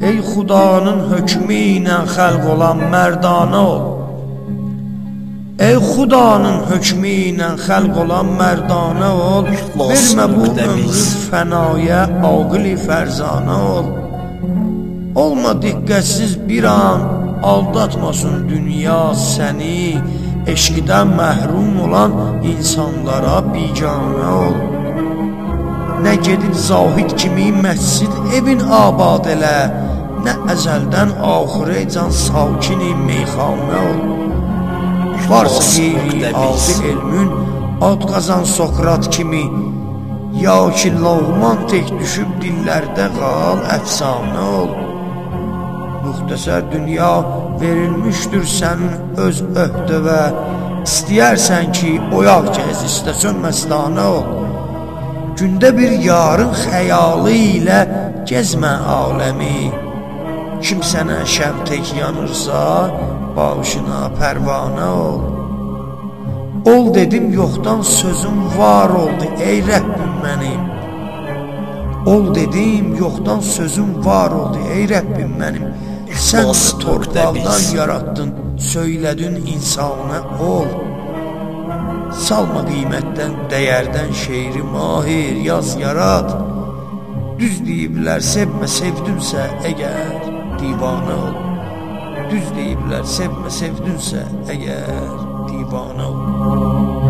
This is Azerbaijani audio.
Ey Xudanın hökmü ilə xəlq olan mərdanə ol. Ey Xudanın hökmü ilə xəlq olan mərdanə ol. Vermə bu ömrü fənaya, aqili fərzanə ol. Olma diqqətsiz bir an, aldatmasın dünya səni. Eşqdən məhrum olan insanlara biganə ol. Nə gedib zahid kimi məscid evin abad elə, nə əzəldən axirə can sakini meyxanə ol. Varsa qeyri adi elmün, ad qazan Sokrat kimi, ya ki Loğman tek düşüb dillərdə qal, əfsanə ol. Müxtəsər dünya verilmişdir sənin öz öhdəvə, İstəyərsən ki, oyaq gəz, istəsən məstanə ol. Gündə bir yarın xəyalı ilə gəzmə aləmi. Kim sənə şəmtək yanırsa, başına pərvanə ol. Ol dedim, yoxdan sözüm var oldu, ey Rəbbim mənim. Ol dedim, yoxdan sözüm var oldu, ey Rəbbim mənim. Sən də torpaqdan yarattın, söylədin insana ol. Salma qiymətdən, dəyərdən şeiri mahir, yaz, yarat. Düz deyiblər, sevmə, sevdünsə əgər divanə ol. Düz deyiblər, sevmə, sevdünsə əgər divanə ol.